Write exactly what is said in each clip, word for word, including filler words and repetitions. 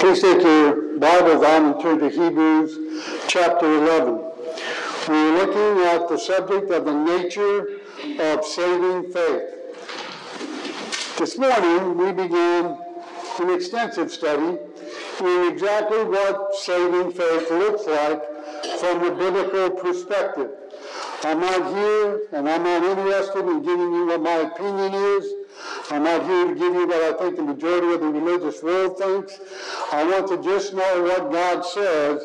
Please take your Bibles on and turn to Hebrews chapter eleven. We're looking at the subject of the nature of saving faith. This morning we began an extensive study in exactly what saving faith looks like from a biblical perspective. I'm not here and I'm not interested in giving you what my opinion is. I'm not here to give you what I think the majority of the religious world thinks. I want to just know what God says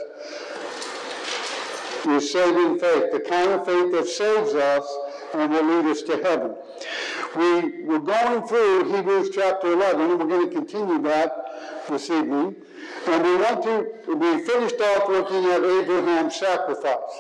is saving faith, the kind of faith that saves us and will lead us to heaven. We were going through Hebrews chapter eleven, and we're going to continue that this evening. And we want to, we finished off looking at Abraham's sacrifice.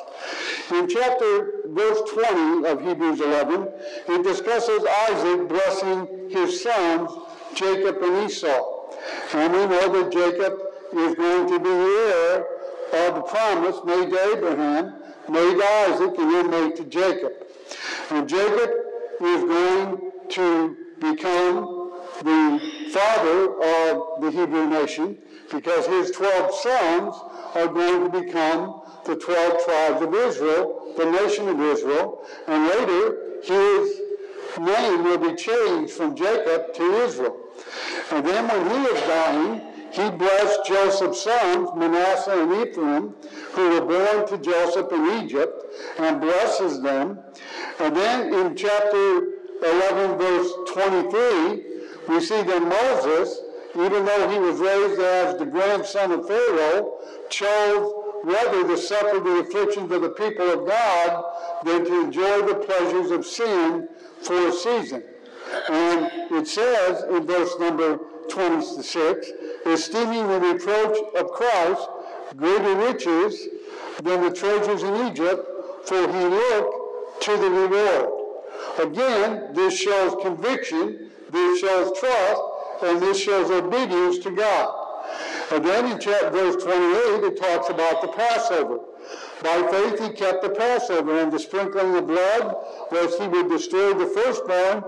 In chapter, verse twenty of Hebrews eleven, it discusses Isaac blessing his sons, Jacob and Esau. And we know that Jacob is going to be the heir of the promise made to Abraham, made to Isaac, and then made to Jacob. And Jacob is going to become the father of the Hebrew nation, because his twelve sons are going to become the twelve tribes of Israel, the nation of Israel, and later his name will be changed from Jacob to Israel. And then when he is dying, he blessed Joseph's sons, Manasseh and Ephraim, who were born to Joseph in Egypt, and blesses them. And then in chapter eleven, verse twenty-three, we see that Moses, even though he was raised as the grandson of Pharaoh, chose rather to suffer the afflictions of the people of God than to enjoy the pleasures of sin for a season. And it says in verse number twenty-six, esteeming the reproach of Christ greater riches than the treasures in Egypt, for he looked to the reward. Again, this shows conviction, this shows trust, and this shows obedience to God. And then in chapter, verse twenty-eight, it talks about the Passover. By faith he kept the Passover, and the sprinkling of blood, lest he would destroy the firstborn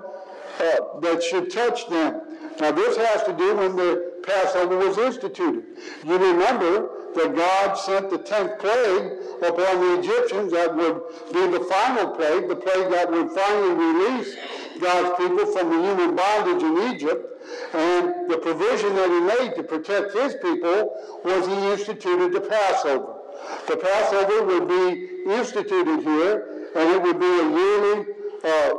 uh, that should touch them. Now this has to do when the Passover was instituted. You remember that God sent the tenth plague upon the Egyptians that would be the final plague, the plague that would finally release God's people from the human bondage in Egypt. And the provision that he made to protect his people was he instituted the Passover. The Passover would be instituted here, and it would be a yearly uh,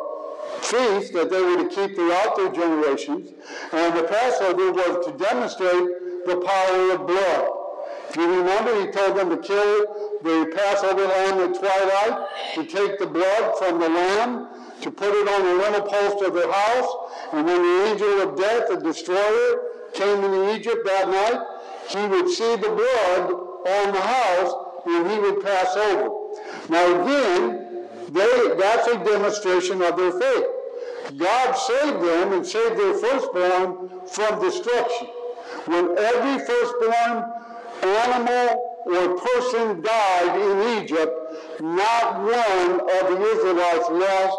feast that they were to keep throughout their generations. And the Passover was to demonstrate the power of blood. If you remember, he told them to kill the Passover lamb at twilight, to take the blood from the lamb, to put it on the lintel post of their house, and when the angel of death, the destroyer, came into Egypt that night, he would see the blood on the house, and he would pass over. Now again, they, that's a demonstration of their faith. God saved them and saved their firstborn from destruction. When every firstborn animal or person died in Egypt, not one of the Israelites lost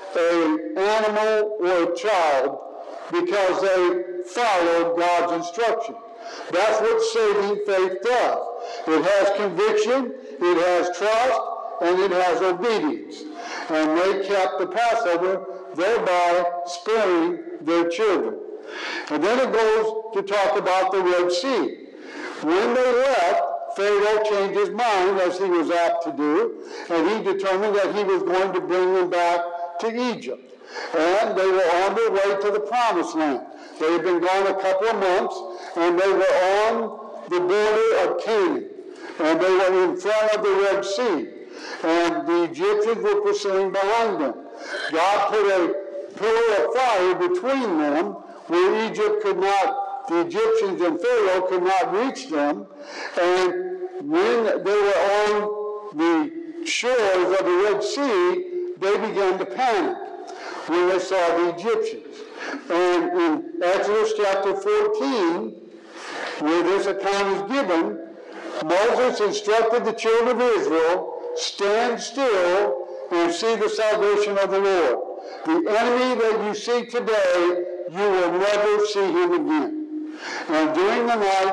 an animal or a child because they followed God's instruction. That's what saving faith does. It has conviction, it has trust, and it has obedience. And they kept the Passover, thereby sparing their children. And then it goes to talk about the Red Sea. When they left, Pharaoh changed his mind, as he was apt to do, and he determined that he was going to bring them back to Egypt. And they were on their way to the Promised Land. They had been gone a couple of months, and they were on the border of Canaan. And they were in front of the Red Sea. And the Egyptians were pursuing behind them. God put a pillar of fire between them, where Egypt could not, the Egyptians and Pharaoh could not reach them. And when they were on the shores of the Red Sea, they began to panic when they saw the Egyptians. And in Exodus chapter fourteen, where this account is given, Moses instructed the children of Israel, stand still and see the salvation of the Lord. The enemy that you see today, you will never see him again. And during the night,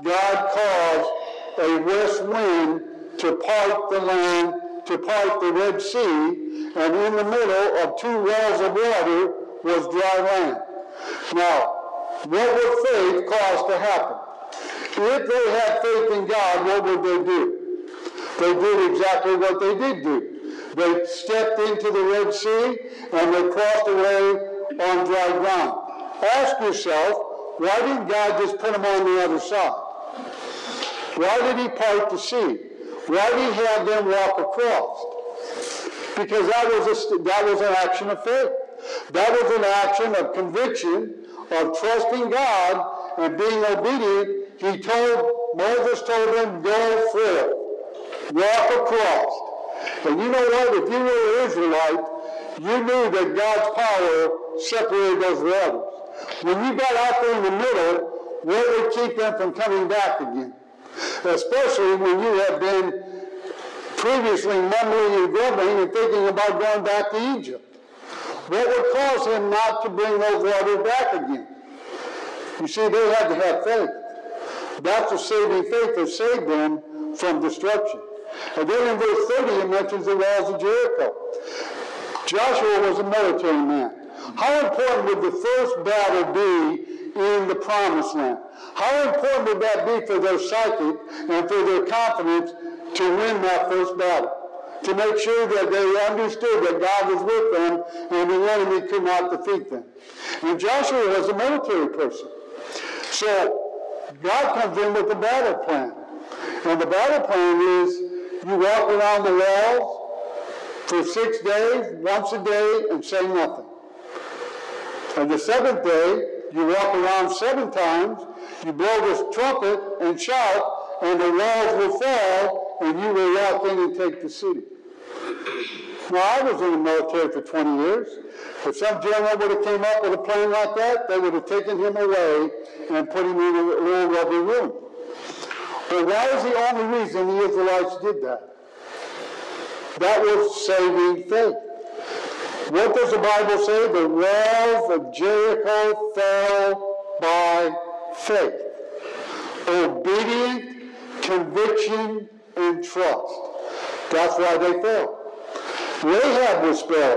God caused a west wind to part the land, to part the Red Sea, and in the middle of two wells of water was dry land. Now, what would faith cause to happen? If they had faith in God, what would they do? They did exactly what they did do. They stepped into the Red Sea and they crossed away on dry ground. Ask yourself, why didn't God just put them on the other side? Why did he part the sea? Why did he have them walk across? Because that was, a, that was an action of faith. That was an action of conviction, of trusting God and being obedient. He told, Moses told them, go forth, walk across. And you know what? If you were an Israelite, you knew that God's power separated those waters. When you got out there in the middle, what would keep them from coming back again? Especially when you have been previously mumbling and grumbling and thinking about going back to Egypt. What would cause him not to bring those waters back again? You see, they had to have faith. That's the saving faith that saved them from destruction. And then in verse thirty, it mentions the walls of Jericho. Joshua was a military man. How important would the first battle be in the promised land? How important would that be for their psyche and for their confidence to win that first battle? To make sure that they understood that God was with them and the enemy could not defeat them. And Joshua was a military person. So God comes in with the battle plan. And the battle plan is you walk around the walls for six days, once a day, and say nothing. And the seventh day, you walk around seven times, you blow this trumpet and shout, and the walls will fall, and you will walk in and take the city. Now, I was in the military for twenty years. If some general would have came up with a plan like that, they would have taken him away and put him in a little rubber room. But that was the only reason the Israelites did that. That was saving faith. What does the Bible say? The walls of Jericho fell by faith. Obedient, conviction, and trust. That's why they fell. Rahab was spared.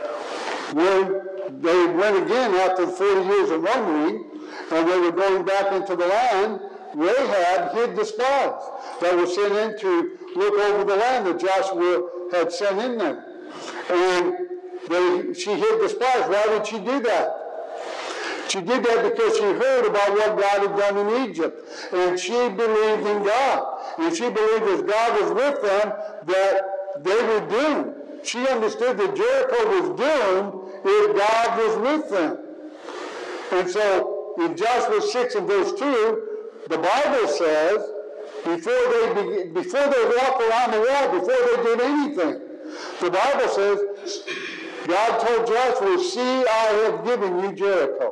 When they went again after forty years of wandering, and they were going back into the land, Rahab hid the spies that were sent in to look over the land that Joshua had sent in there. And they, she hid the spies. Why did she do that? She did that because she heard about what God had done in Egypt. And she believed in God. And she believed as God was with them that they were doomed. She understood that Jericho was doomed if God was with them. And so in Joshua six and verse two, the Bible says, before they begin, before they walk around the wall, before they did anything, the Bible says, God told Joshua, see, I have given you Jericho.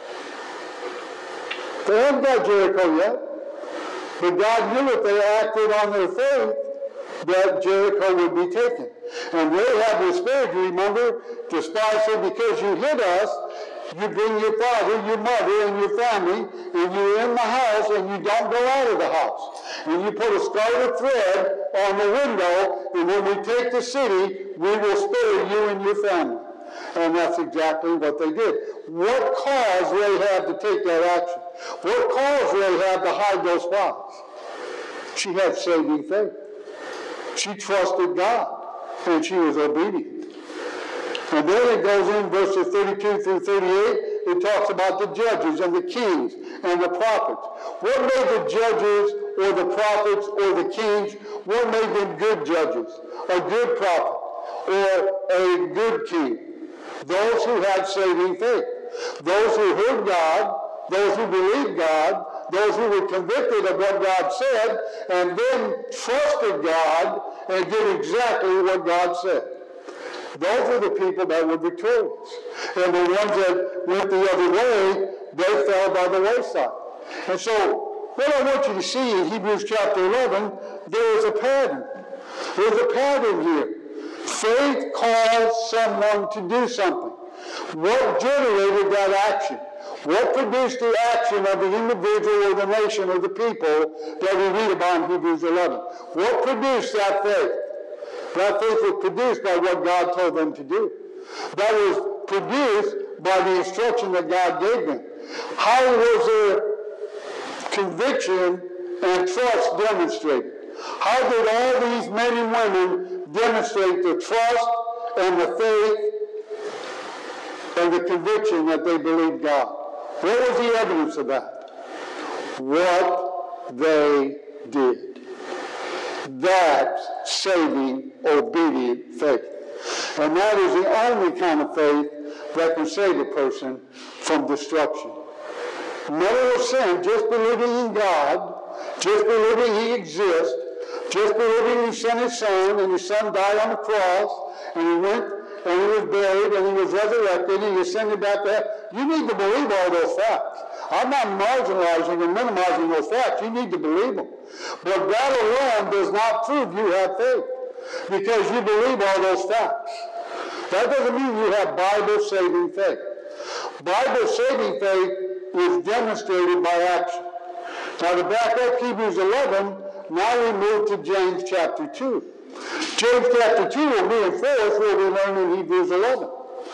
They haven't got Jericho yet. But God knew if they acted on their faith, that Jericho would be taken. And Rahab was spared, you remember? The spies said, because you hid us, you bring your father, your mother, and your family, and you're in the house, and you don't go out of the house. And you put a scarlet thread on the window, and when we take the city, we will spare you and your family. And that's exactly what they did. What caused Rahab to take that action? What caused Rahab to hide those spies? She had saving faith. She trusted God, and she was obedient. And then it goes in verses thirty-two through thirty-eight, it talks about the judges and the kings and the prophets. What made the judges or the prophets or the kings, what made them good judges, a good prophet, or a good king? Those who had saving faith. Those who heard God, those who believed God, those who were convicted of what God said, and then trusted God and did exactly what God said. Those are the people that were victorious. And the ones that went the other way, they fell by the wayside. And so, what I want you to see in Hebrews chapter eleven, there is a pattern. There's a pattern here. Faith calls someone to do something. What generated that action? What produced the action of the individual or the nation or the people that we read about in Hebrews eleven? What produced that faith? That faith was produced by what God told them to do. That was produced by the instruction that God gave them. How was their conviction and trust demonstrated? How did all these men and women demonstrate the trust and the faith and the conviction that they believed God? What was the evidence of that? What they did. That's saving, obedient faith. And that is the only kind of faith that can save a person from destruction. Never of sin, just believing in God, just believing He exists, just believing He sent His Son, and His Son died on the cross, and He went, and He was buried, and He was resurrected, and He ascended back to heaven. You need to believe all those facts. I'm not marginalizing and minimizing those facts. You need to believe them. But that alone does not prove you have faith, because you believe all those facts. That doesn't mean you have Bible-saving faith. Bible-saving faith is demonstrated by action. Now to back up Hebrews eleven, now we move to James chapter two. James chapter two will reinforce what we learn in Hebrews eleven.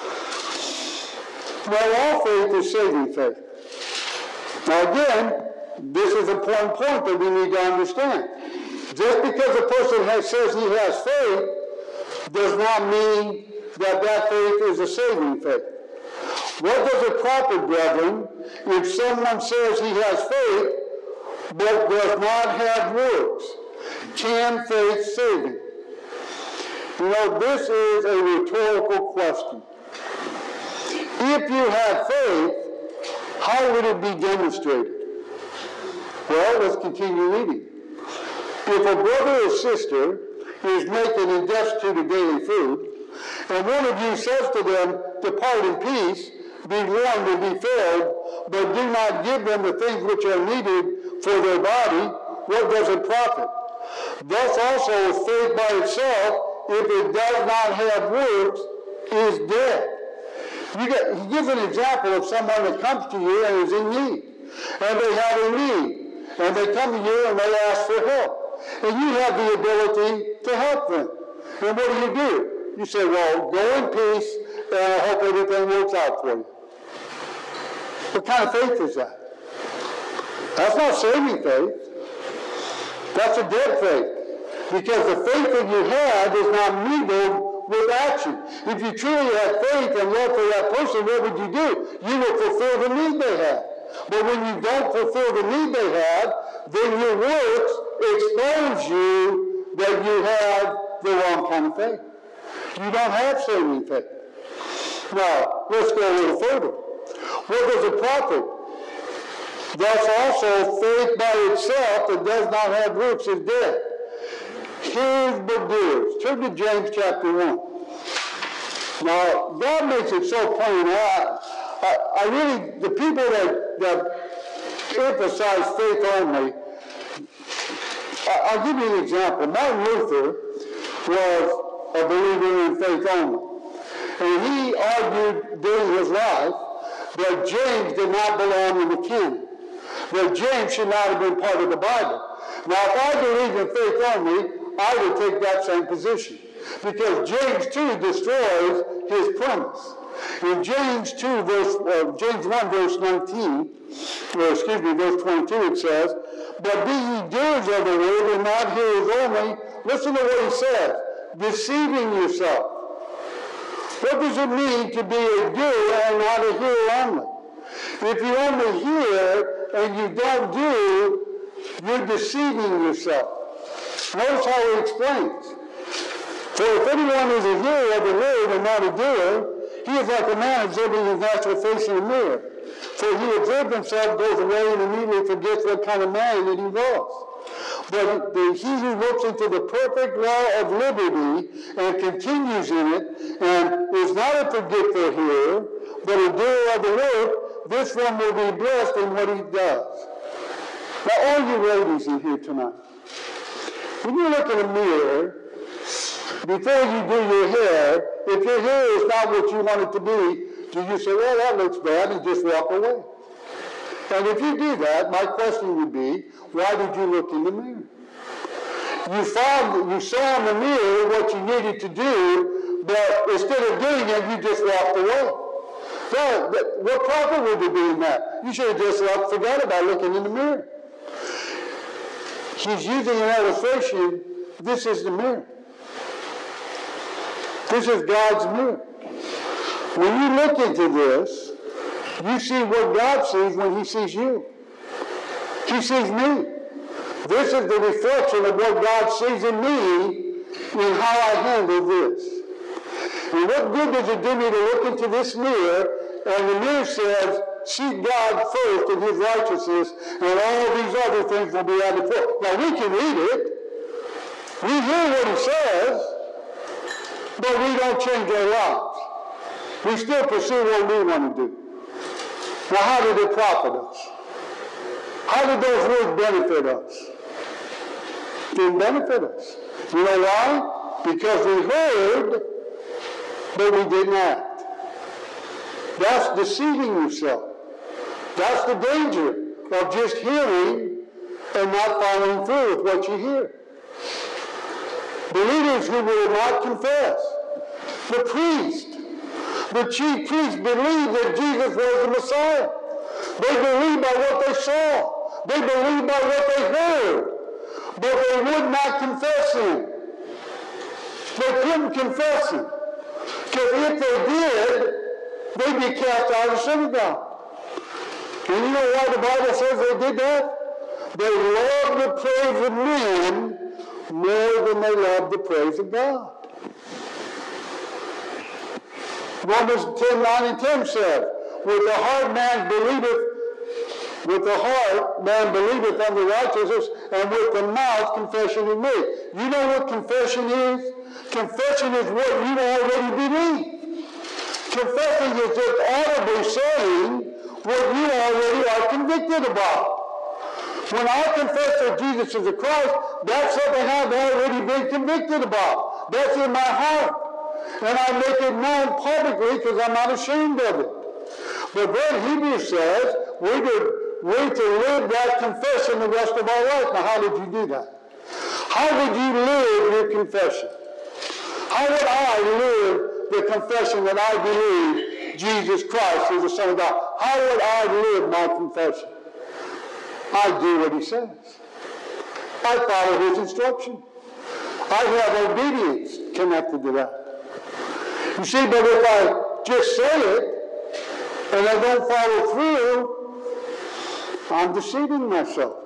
Now all faith is saving faith. Now again, this is an important point that we need to understand. Just because a person has, says he has faith does not mean that that faith is a saving faith. What does it profit, brethren, if someone says he has faith but does not have works? Can faith save him? You know, this is a rhetorical question. If you have faith, how would it be demonstrated? Well, let's continue reading. If a brother or sister is naked and destitute of daily food, and one of you says to them, "Depart in peace, be warmed and be filled," but do not give them the things which are needed for their body, what does it profit? Thus also faith by itself, if it does not have works, is dead. You get, he gives an example of someone that comes to you and is in need, and they have a need, and they come to you and they ask for help, and you have the ability to help them. And what do you do? You say, "Well, go in peace, and I hope everything works out for you." What kind of faith is that? That's not saving faith. That's a dead faith. Because the faith that you have is not mingled with action. If you truly have faith and love for that person, what would you do? You will fulfill the need they have. But when you don't fulfill the need they have, then your works expose you that you have the wrong kind of faith. You don't have saving faith. Now, let's go a little further. What does it profit? Thus also, faith by itself that does not have works is dead. Here's but doers. Turn to James chapter one. Now, God makes it so plain. I, I, I really, the people that, that emphasize faith only, I, I'll give you an example. Martin Luther was a believer in faith only. And he argued during his life that James did not belong in the canon, that James should not have been part of the Bible. Now, if I believe in faith only, I would take that same position, because James two destroys his premise. In James two, verse uh, James one, verse nineteen, or excuse me, verse twenty-two, it says, "But be ye doers of the word, and not hearers only." Listen to what he says: deceiving yourself. What does it mean to be a doer and not a hearer only? If you only hear and you don't do, you're deceiving yourself. Notice how he explains. For if anyone is a hearer of the word and not a doer, he is like a man observing his natural face in a mirror. For he observes himself, goes away, and immediately forgets what kind of man that he was. But the, he who looks into the perfect law of liberty and continues in it, and is not a forgetful hearer, but a doer of the work, this one will be blessed in what he does. Now, all you ladies in here tonight, when you look in a mirror, before you do your hair, if your hair is not what you want it to be, do you say, well, that looks bad, and just walk away? And if you do that, my question would be, why did you look in the mirror? You found, you saw in the mirror what you needed to do, but instead of doing it, you just walked away. Well, what profit would there be in that? You should have just left, forgot about looking in the mirror. He's using an illustration. This is the mirror. This is God's mirror. When you look into this, you see what God sees when he sees you. He sees me. This is the reflection of what God sees in me and how I handle this. And what good does it do me to look into this mirror and the mirror says, seek God first and his righteousness, and all these other things will be added to it. Now we can read it. We hear what he says, but we don't change our lives. We still pursue what we want to do. Now how did it profit us? How did those words benefit us? It didn't benefit us. You know why? Because we heard, but we didn't act. That's deceiving yourself. That's the danger of just hearing and not following through with what you hear. Believers who will not confess. The priest, the chief priest believed that Jesus was the Messiah. They believed by what they saw. They believed by what they heard. But they would not confess him. They couldn't confess him. Because if they did, they'd be cast out of the synagogue. And you know why the Bible says they did that? They loved the praise of men more than they loved the praise of God. Romans ten, nine and ten said, with the heart man believeth, with the heart man believeth unto righteousness, and with the mouth confession is made. You know what confession is? Confession is what you already believe. Confessing is just audibly saying what you already are convicted about. When I confess that Jesus is the Christ, that's something I've already been convicted about. That's in my heart. And I make it known publicly because I'm not ashamed of it. But then Hebrews says we're to, we're to live that confession the rest of our life. Now, how did you do that? How would you live your confession? How would I live the confession that I believe Jesus Christ is the Son of God? How would I live my confession? I do what he says. I follow his instruction. I have obedience connected to that. You see, but if I just say it and I don't follow through, I'm deceiving myself.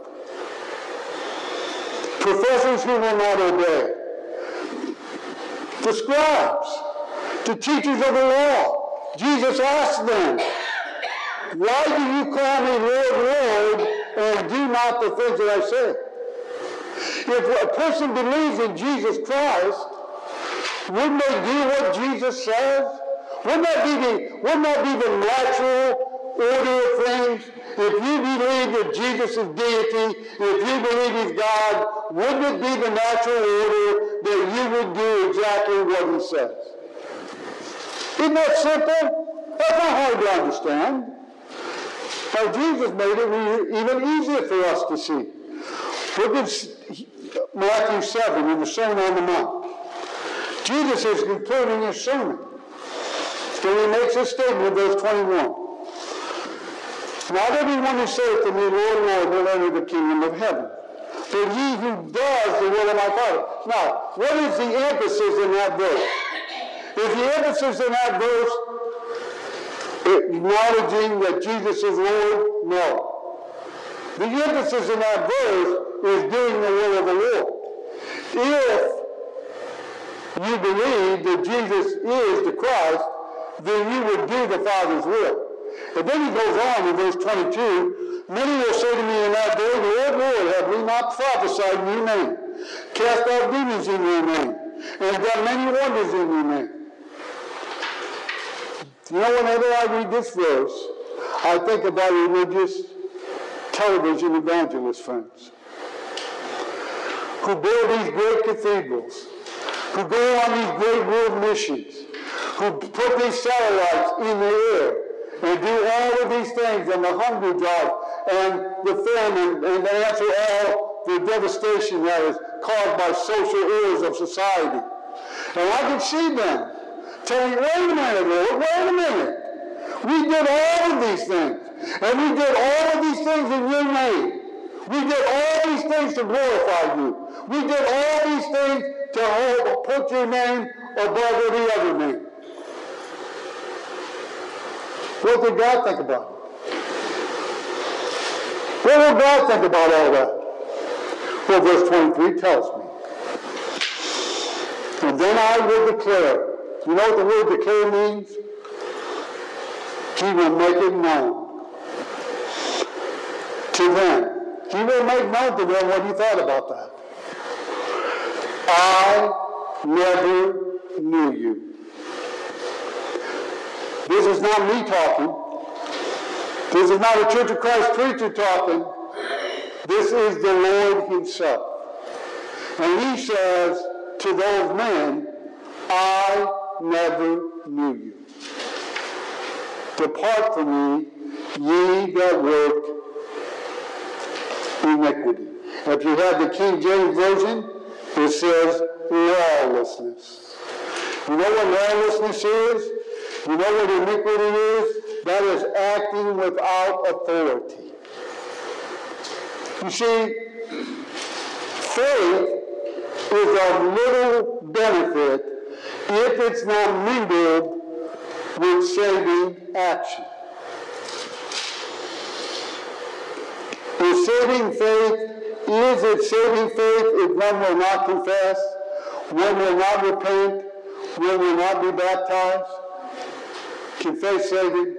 Professors who will not obey. The scribes, the teachers of the law. Jesus asked them, why do you call me Lord, Lord, and do not the things that I say? If a person believes in Jesus Christ, wouldn't they do what Jesus says? Wouldn't that be the, wouldn't that be the natural order of things? If you believe that Jesus is deity, if you believe he's God, wouldn't it be the natural order that you would do exactly what he says? Isn't that simple? That's not hard to understand. Now, Jesus made it even easier for us to see. Look at Matthew seven in the Sermon on the Mount. Jesus is concluding his sermon. And he makes a statement in verse twenty-one. Not everyone who saith to me, Lord, Lord, will enter the kingdom of heaven, but he who does the will of my Father. Now, what is the emphasis in that verse? Is the emphasis in that verse acknowledging that Jesus is Lord? No. The emphasis in that verse is doing the will of the Lord. If you believe that Jesus is the Christ, then you would do the Father's will. And then he goes on in verse twenty-two, many will say to me in that day, Lord, Lord, have we not prophesied in your name, cast out demons in your name, and done many wonders in your name? You know, whenever I read this verse, I think about religious television evangelist friends who build these great cathedrals, who go on these great world missions, who put these satellites in the air and do all of these things, and the hunger drive, and the famine, and they answer all the devastation that is caused by social ills of society. And I can see them telling, wait a minute, Lord, wait a minute. We did all of these things. And we did all of these things in your name. We did all these things to glorify you. We did all these things to hold, put your name above every other name. What did God think about it? What will God think about all that? Well, verse twenty-three tells me. And then I will declare. You know what the word declare means? He will make it known to them. He will make known to them what he thought about that. I never knew you. This is not me talking. This is not a Church of Christ preacher talking. This is the Lord himself. And he says to those men, I never knew you. Depart from me, ye that work iniquity. If you have the King James Version, it says lawlessness. You know what lawlessness is? You know what iniquity is? That is acting without authority. You see, faith is of little benefit if it's not mingled with saving action. Is saving faith, is it saving faith if one will not confess, one will not repent, one will not be baptized? Can faith save him?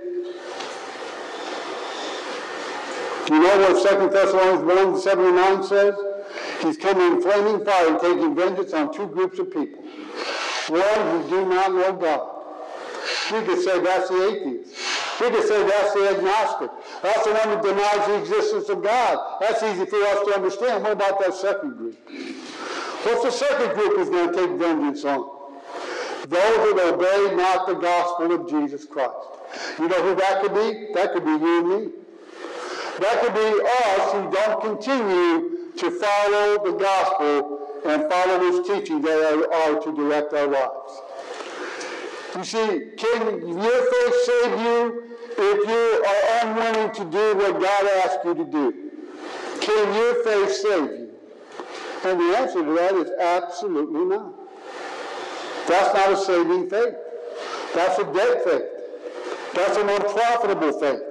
Do you know what Second Thessalonians one, seven and nine says? He's coming in flaming fire and taking vengeance on two groups of people. One who do not know God. We could say that's the atheist. We could say that's the agnostic. That's the one who denies the existence of God. That's easy for us to understand. What about that second group? What's the second group is going to take vengeance on? Those that obey not the gospel of Jesus Christ. You know who that could be? That could be you and me. That could be us who don't continue to follow the gospel and follow his teaching that are to direct our lives. You see, can your faith save you if you are unwilling to do what God asks you to do? Can your faith save you? And the answer to that is absolutely not. That's not a saving faith. That's a dead faith. That's an unprofitable faith.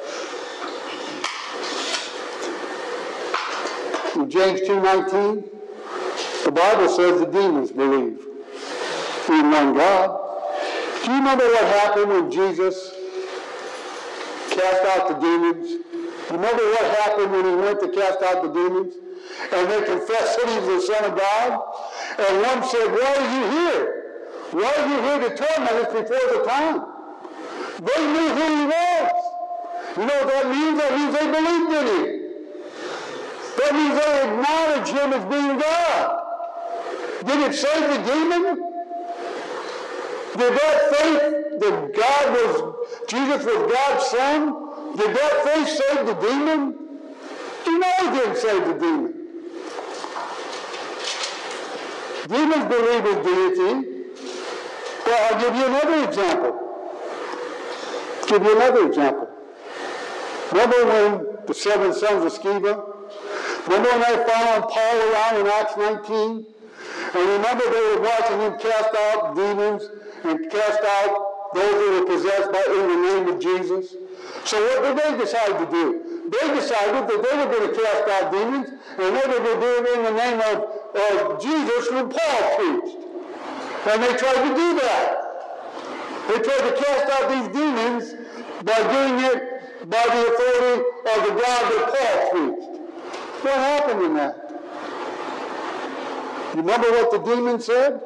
In James two nineteen, the Bible says the demons believe in one God. Do you remember what happened when Jesus cast out the demons? Do you remember what happened when he went to cast out the demons? And they confessed that he was the Son of God? And one said, why are you here? Why are you here to torment us before the time? They knew who he was. You know what that means? That means they believed in him. That means they acknowledged him as being God. Did it save the demon? Did that faith that God was, Jesus was God's Son, did that faith save the demon? You know it didn't save the demon. Demons believe in deity. Well, I'll give you another example. Give you another example. Remember when the seven sons of Sceva? Remember when they followed Paul around in Acts nineteen? And remember they were watching him cast out demons and cast out those who were possessed by in the name of Jesus. So what did they decide to do? They decided that they were going to cast out demons, and they were going to do it in the name of, of Jesus, whom Paul preached. And they tried to do that. They tried to cast out these demons by doing it by the authority of the God that Paul preached. What happened in that? You remember what the demon said?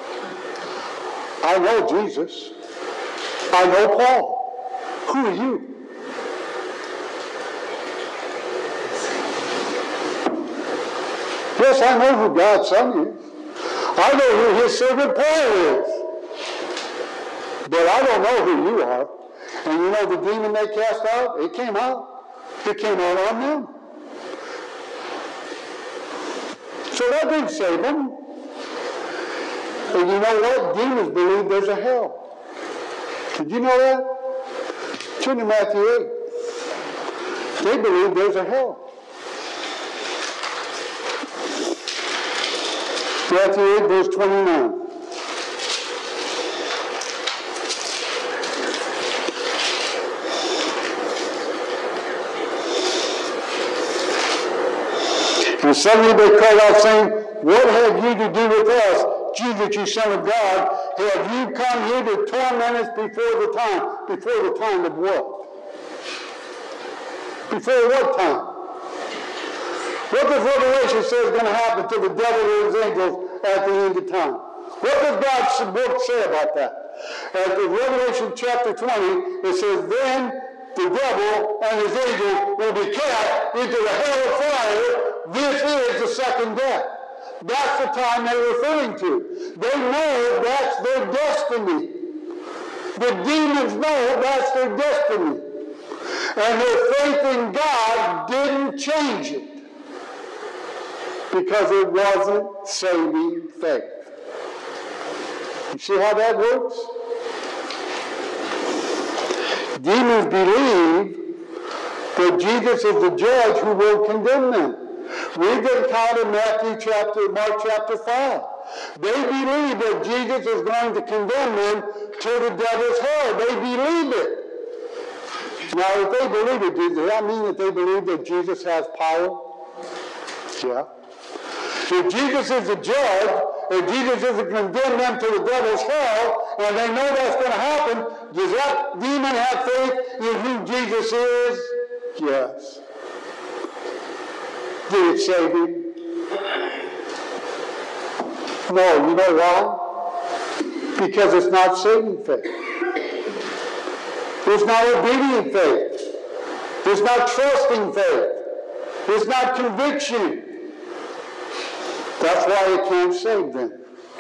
I know Jesus. I know Paul. Who are you? Yes, I know who God's Son is. I know who his servant Paul is. But I don't know who you are. And you know the demon they cast out? It came out. It came out on them. So that didn't save them. And you know what? Demons believe there's a hell. Did you know that? Turn to Matthew eight. They believe there's a hell. Matthew eight, verse twenty-nine. And suddenly they called out, saying, What have you to do with us, Jesus, you Son of God? Have you come here to torment us before the time? Before the time of what? Before what time? What does Revelation say is going to happen to the devil and his angels at the end of time? What does God's book say about that? At the Revelation chapter twenty, it says, Then the devil and his angels will be cast into the hell of fire. This is the second death. That's the time they're referring to. They know that's their destiny. The demons know that's their destiny. And their faith in God didn't change it. Because it wasn't saving faith. You see how that works? Demons believe that Jesus is the judge who will condemn them. Read the account in Matthew chapter, Mark chapter five. They believe that Jesus is going to condemn them to the devil's hell. They believe it. Now, if they believe it, does that mean that they believe that Jesus has power? Yeah. If Jesus is the judge, if Jesus is to condemn them to the devil's hell, and they know that's going to happen, does that demon have faith in who Jesus is? Yes. Did it save him? No, you know why? Because it's not saving faith. It's not obedient faith. It's not trusting faith. It's not conviction. That's why it can't save them.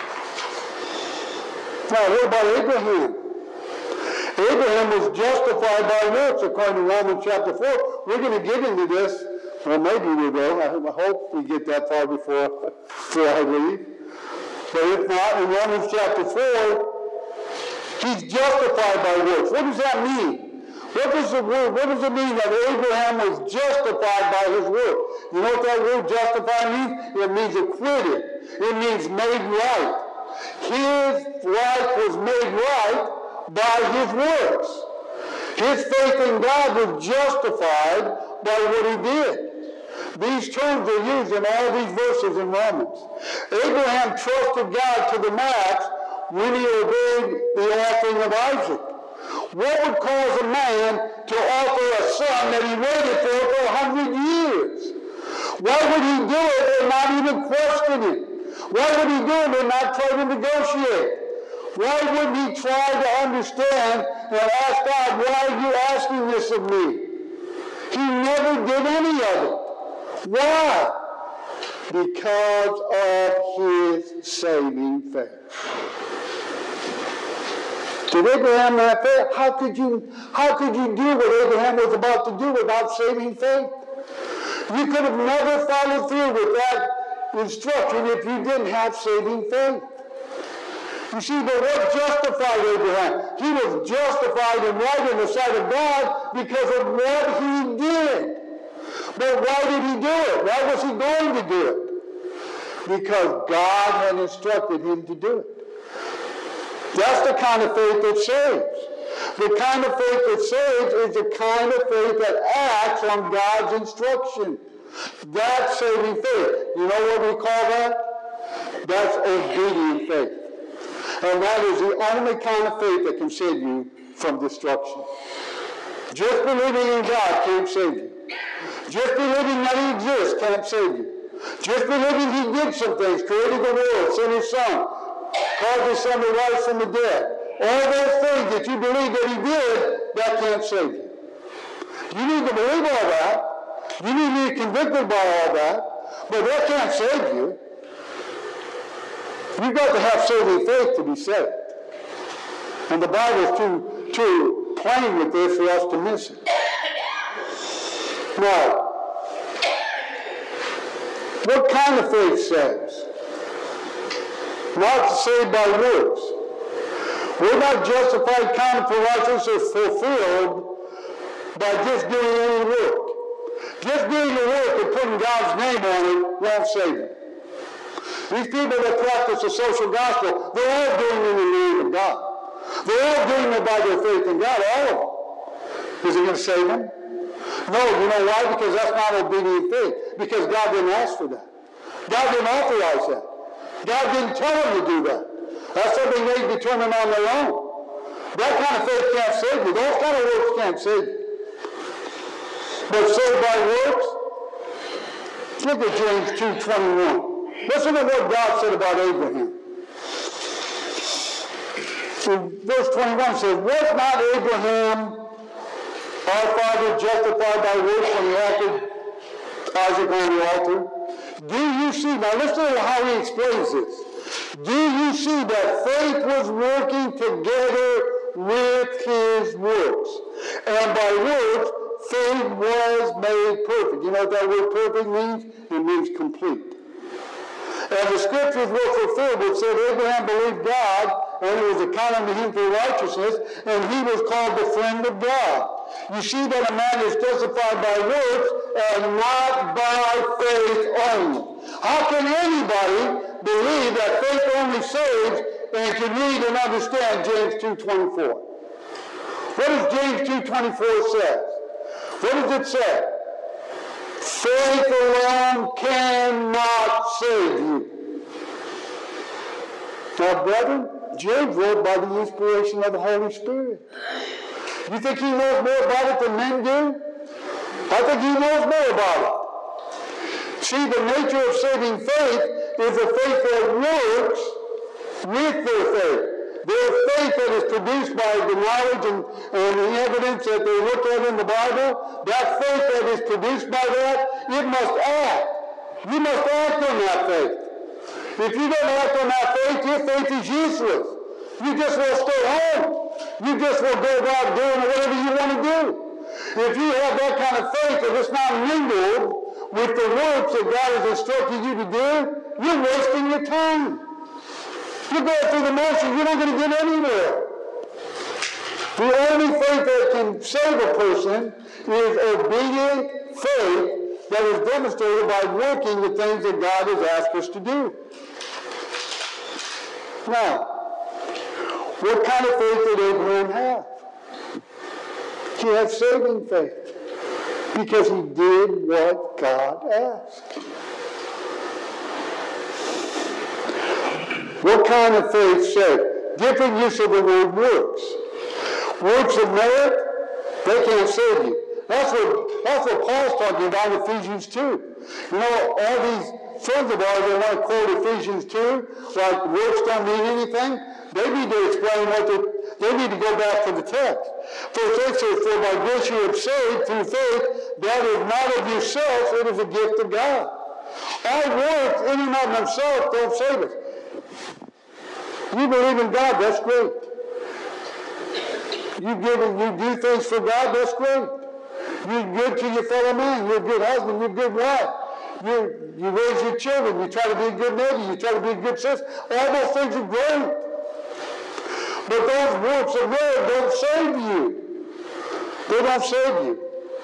Now, what about Abraham? Abraham was justified by works, according to Romans chapter four. We're going to get into this. Well, maybe we will. I hope we get that far before, before I leave. But if not, in Romans chapter four, he's justified by works. What does that mean? What does the word, what does it mean that Abraham was justified by his work? You know what that word justify means? It means acquitted. It means made right. His life was made right by his works. His faith in God was justified by what he did. These terms are used in all these verses in Romans. Abraham trusted God to the max when he obeyed the offering of Isaac. What would cause a man to offer a son that he waited for for a hundred years? Why would he do it and not even question it? Why would he do it and not try to negotiate? Why wouldn't he try to understand and ask God, why are you asking this of me? He never did any of it. Why? Because of his saving faith. Did Abraham have faith? How could you, how could you do what Abraham was about to do without saving faith? You could have never followed through with that instruction if you didn't have saving faith. You see, but what justified Abraham? He was justified and right in the sight of God because of what he did. But why did he do it? Why was he going to do it? Because God had instructed him to do it. That's the kind of faith that saves. The kind of faith that saves is the kind of faith that acts on God's instruction. That's saving faith. You know what we call that? That's obedient faith. And that is the only kind of faith that can save you from destruction. Just believing in God can't save you. Just believing that he exists can't save you. Just believing he did some things, created the world, sent his son, caused his son to rise from the dead. All those things that you believe that he did, that can't save you. You need to believe all that. You need to be convicted by all that. But that can't save you. You've got to have saving faith to be saved. And the Bible's too, too plain with this for us to miss it. Now, what kind of faith saves? Not saved by works. We're not justified, counted for righteousness, fulfilled by just doing any work. Just doing the work and putting God's name on it won't save them. These people that practice the social gospel, they're all doing it in the name of God. They're all doing it by their faith in God, all of them. Is it going to save them? No, you know why? Because that's not obedient faith. Because God didn't ask for that. God didn't authorize that. God didn't tell them to do that. That's something they determine on their own. That kind of faith can't save you. Those kind of works can't save you. But saved by works? Look at James two twenty-one. Listen to what God said about Abraham. In verse twenty-one says, was not Abraham our father justified by works when he offered Isaac on the altar? Do you see, now listen to how he explains this. Do you see that faith was working together with his works? And by works, faith was made perfect. You know what that word perfect means? It means complete. And the scriptures were fulfilled, which said Abraham believed God, and it was accounted to him for righteousness, and he was called the friend of God. You see that a man is justified by works and not by faith only. How can anybody believe that faith only saves and can read and understand James two twenty-four? What does James two twenty-four say? What does it say? Faith alone cannot save you. Now, brethren, James wrote by the inspiration of the Holy Spirit. You think he knows more about it than men do? I think he knows more about it. See, the nature of saving faith is a faith that works with their faith. Their faith that is produced by the knowledge and, and the evidence that they look at in the Bible, that faith that is produced by that, it must act. You must act on that faith. If you don't act on that faith, your faith is useless. You just will stay home. You just will go about doing whatever you want to do. If you have that kind of faith and it's not mingled with the works that God has instructed you to do, you're wasting your time. You're going through the motions, you're not going to get anywhere. The only faith that can save a person is obedient faith that is demonstrated by working the things that God has asked us to do. Now, what kind of faith did Abraham have? He had saving faith because he did what God asked. What kind of faith saved? Different use of the word works. Works of merit, they can't save you. That's what, that's what Paul's talking about in Ephesians two. You know, all these friends of ours that want to quote Ephesians two, like works don't mean anything, they need to explain what they, they need to go back to the text. For it says, for by grace you are saved through faith, that is not of yourselves, it is a gift of God. Our works in and of themselves don't save us. You believe in God, that's great. You give you do things for God, that's great. You're good to your fellow man, you're a good husband, you're a good wife. You, you raise your children, you try to be a good neighbor, you try to be a good sister. All those things are great. But those works of merit don't save you. They don't save you.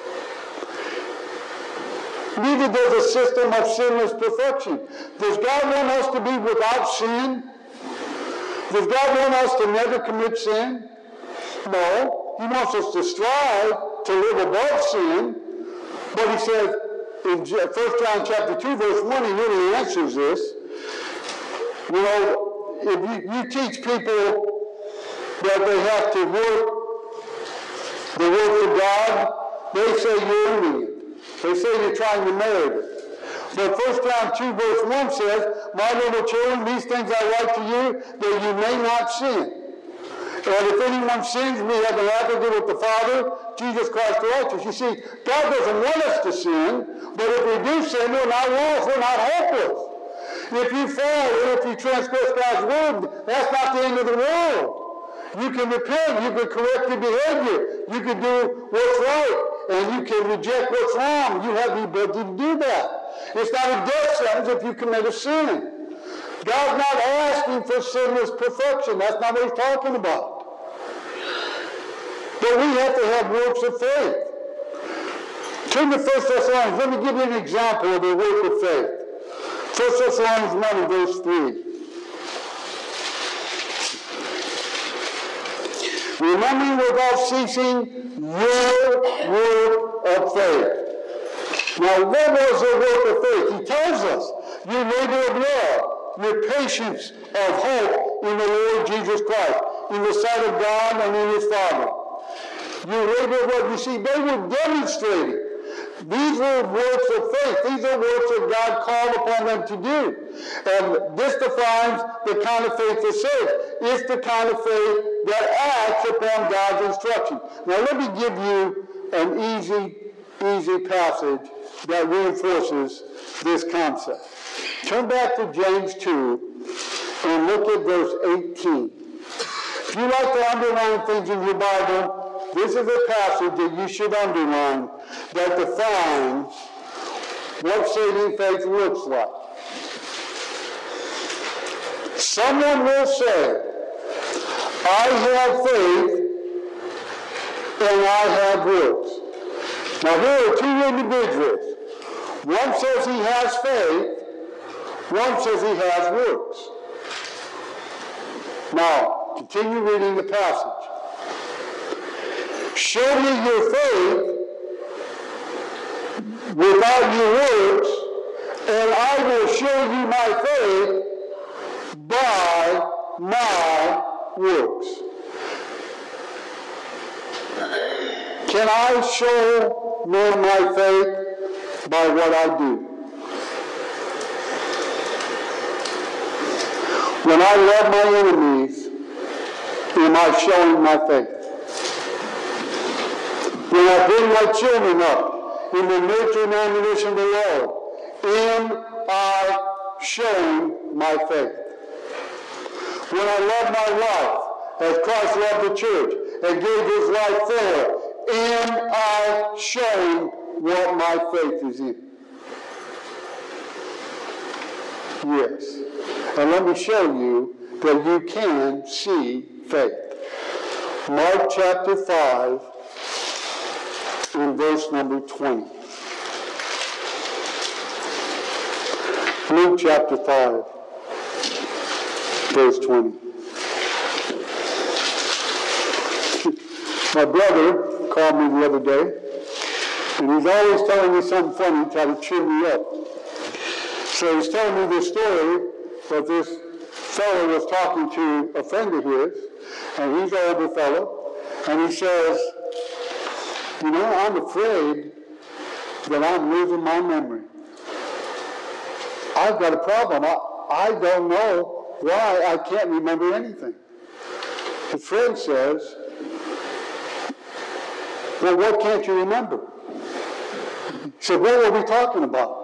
Neither does a system of sinless perfection. Does God want us to be without sin? Does God want us to never commit sin? No. He wants us to strive to live above sin. But he says in First John chapter two, verse one, he really answers this. You know, if you, you teach people that they have to work the work of God, they say you're earning it. They say you're trying to merit it. But First John two verse one says, my little children, these things I write to you, that you may not sin. And if anyone sins, we have an advocate with the Father, Jesus Christ the righteous. You see, God doesn't want us to sin, but if we do sin, we're not lost, we're not hopeless. If you fall, or if you transgress God's word, that's not the end of the world. You can repent. You can correct your behavior. You can do what's right. And you can reject what's wrong. You have the ability to do that. It's not a death sentence if you commit a sin. God's not asking for sinless perfection. That's not what he's talking about. But we have to have works of faith. Turn to First Thessalonians. Let me give you an example of a work of faith. First Thessalonians one and verse three. Remembering without ceasing your work of faith. Now, what was the work of faith? He tells us, your labor of love, your patience of hope in the Lord Jesus Christ, in the sight of God and in his Father. Your labor of love, you see, they were demonstrating. These were works of faith. These are works that God called upon them to do. And this defines the kind of faith that saves. It's the kind of faith that acts upon God's instruction. Now let me give you an easy, easy passage that reinforces this concept. Turn back to James two and look at verse eighteen. If you like to underline things in your Bible, this is a passage that you should underline that defines what saving faith looks like. Someone will say, I have faith and I have works. Now here are two individuals. One says he has faith, one says he has works. Now, continue reading the passage. Show me your faith without your works, and I will show you my faith by my works. Can I show men my faith by what I do? When I love my enemies, am I showing my faith? When I bring my children up in the nurture and admonition of the Lord, am I showing my faith? When I love my wife as Christ loved the church and gave his life for her, am I showing what my faith is in? Yes. And let me show you that you can see faith. Mark chapter five and verse number twenty. Luke chapter five, verse twenty. My brother called me the other day, and he's always telling me something funny to try to cheer me up. So he's telling me this story that this fellow was talking to a friend of his, and he's an older fellow, and he says, you know, I'm afraid that I'm losing my memory. I've got a problem. I, I don't know why I can't remember anything. His friend says, well, what can't you remember? He said, what were we talking about?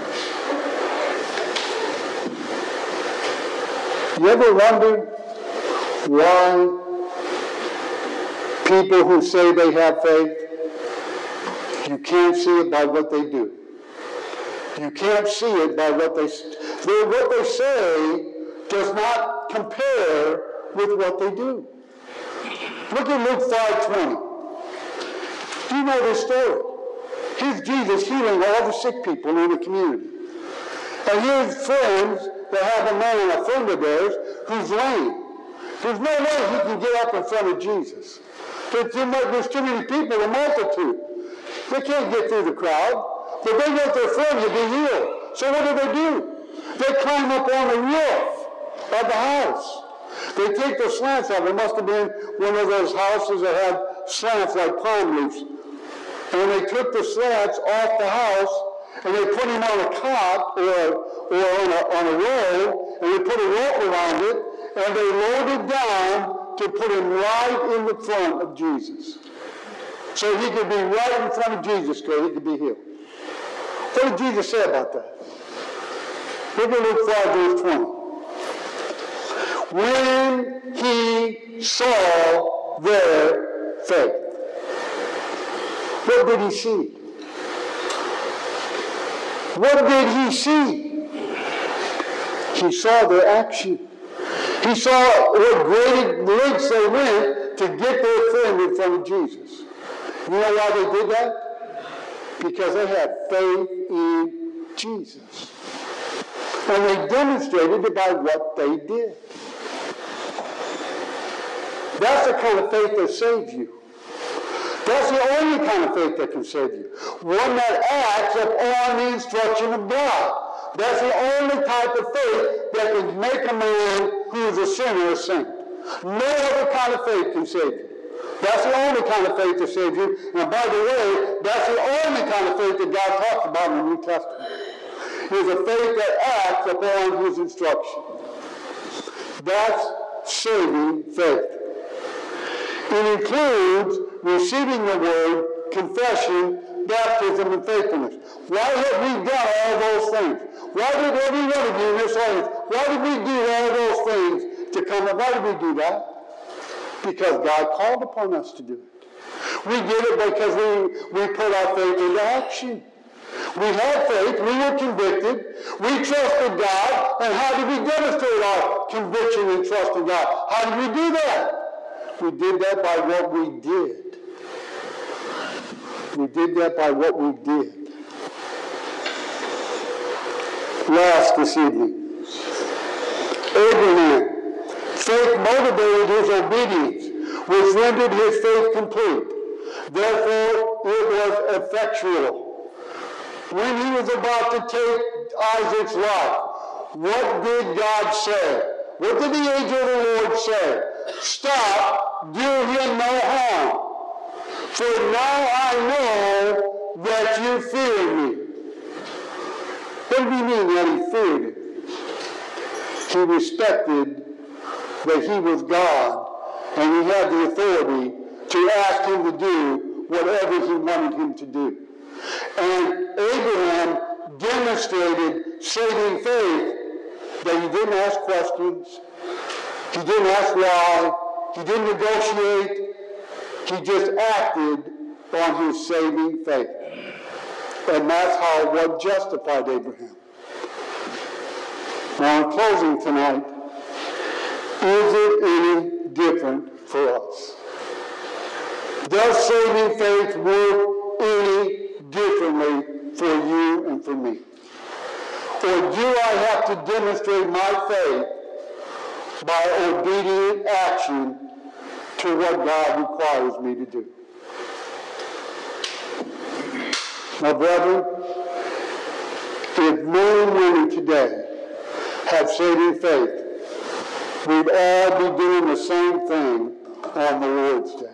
You ever wonder why people who say they have faith, you can't see it by what they do. You can't see it by what they say. What they say does not compare with what they do. Look at Luke five twenty. You know this story. Here's Jesus healing all the sick people in the community. And here's friends that have a man, a friend of theirs, who's lame. There's no way he can get up in front of Jesus. There's too many people, a multitude. They can't get through the crowd, but they want their friend to be healed. So what do they do? They climb up on the roof of the house. They take the slants out. It must have been one of those houses that had slants like palm leaves. And they took the slants off the house, and they put him on a cot or, or on, a, on a roll, and they put a rope around it, and they lowered it down to put him right in the front of Jesus. So he could be right in front of Jesus so he could be healed. What did Jesus say about that? Look at Luke five, verse twenty. when he saw their faith. What did he see? What did he see? He saw their action. He saw what great lengths they went to get their friend in front of Jesus. You know why they did that? Because they had faith in Jesus. And they demonstrated it by what they did. That's the kind of faith that saves you. That's the only kind of faith that can save you. One that acts upon the instruction of God. That's the only type of faith that can make a man who is a sinner a saint. No other kind of faith can save you. That's the only kind of faith that saves you. And by the way, that's the only kind of faith that God talks about in the New Testament. It's a faith that acts upon his instruction. That's saving faith. It includes receiving the word, confession, baptism, and faithfulness. Why have we done all those things? Why did every one of you in this audience, why did we do all those things to come up? Why did we do that? Because God called upon us to do it. We did it because we, we put our faith into action. We had faith, we were convicted, we trusted God, and how did we demonstrate our conviction and trust in God? How did we do that? We did that by what we did. We did that by what we did. Last this evening, Abraham, faith motivated his obedience, which rendered his faith complete. Therefore, it was effectual. When he was about to take Isaac's life, what did God say? What did the angel of the Lord say? Stop, do him no harm. For now I know that you fear me. What do you mean that he feared him? He respected that he was God, and he had the authority to ask him to do whatever he wanted him to do. And Abraham demonstrated saving faith that he didn't ask questions, he didn't ask why, he didn't negotiate, he just acted on his saving faith. And that's how what justified Abraham. Now in closing tonight, is it any different for us? Does saving faith work any differently for you and for me? Or do I have to demonstrate my faith by obedient action to what God requires me to do? My brethren, if men and women today had saving faith, we'd all be doing the same thing on the Lord's Day.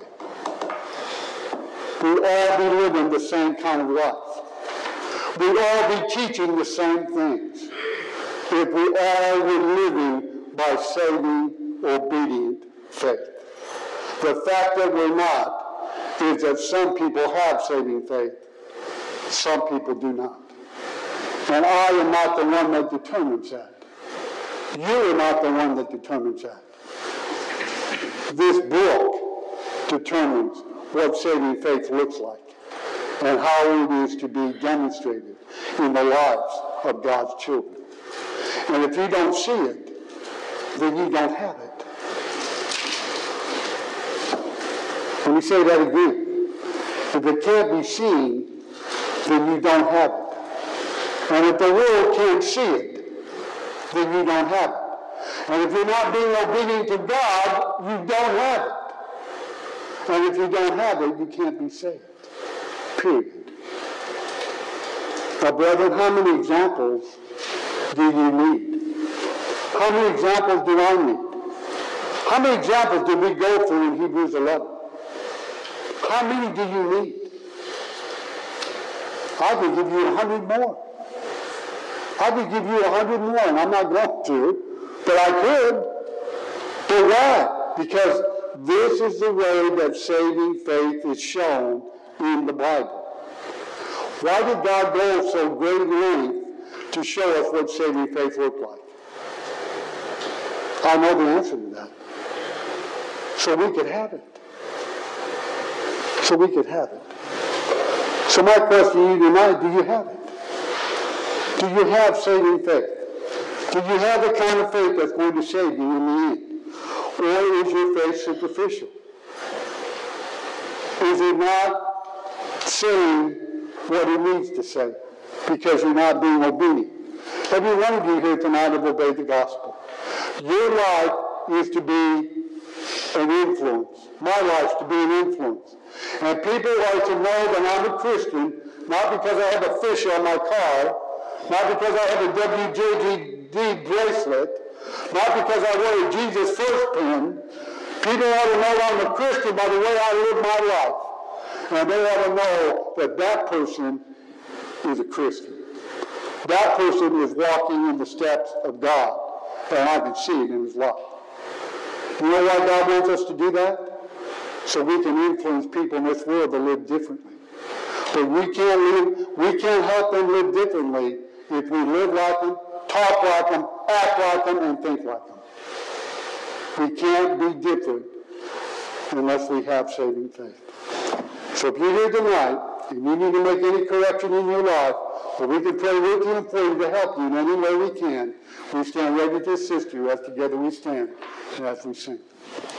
We'd all be living the same kind of life. We'd all be teaching the same things if we all were living by saving, obedient faith. The fact that we're not is that some people have saving faith, some people do not. And I am not the one that determines that. You are not the one that determines that. This book determines what saving faith looks like and how it is to be demonstrated in the lives of God's children. And if you don't see it, then you don't have it. Let me say that again. If it can't be seen, then you don't have it. And if the world can't see it, then you don't have it. And if you're not being obedient to God, you don't have it. And if you don't have it, you can't be saved. Period. Now, brethren, how many examples do you need? How many examples do I need? How many examples did we go through in Hebrews eleven? How many do you need? I could give you a hundred more. I could give you a hundred more, and I'm not going to, but I could. But why? Because this is the way that saving faith is shown in the Bible. Why did God go so great length to show us what saving faith looked like? I know the answer to that. So we could have it. So we could have it. So my question to you tonight, do you have it? Do you have saving faith? Do you have the kind of faith that's going to save you in the end? Or is your faith superficial? Is it not saying what it needs to say because you're not being obedient? Every one of you here tonight have obeyed the gospel. Your life is to be an influence. My life's to be an influence. And people are to know that I'm a Christian, not because I have a fish on my car, not because I have a W J D bracelet, not because I wear a Jesus First pin. People ought to know I'm a Christian by the way I live my life. And they ought to know that that person is a Christian. That person is walking in the steps of God. And I can see it in his life. You know why God wants us to do that? So we can influence people in this world to live differently. But we can't live, we can't help them live differently if we live like them, talk like them, act like them, and think like them. We can't be different unless we have saving faith. So if you're here tonight and you need to make any correction in your life, or we can pray with you and for you to help you in any way we can, we stand ready to assist you as together we stand and as we sing.